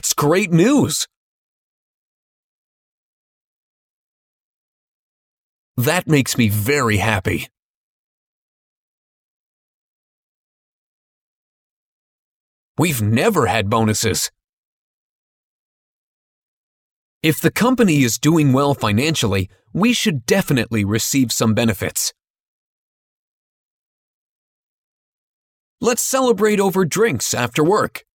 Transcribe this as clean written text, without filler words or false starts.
That's great news! That makes me very happy. We've never had bonuses. If the company is doing well financially, we should definitely receive some benefits. Let's celebrate over drinks after work.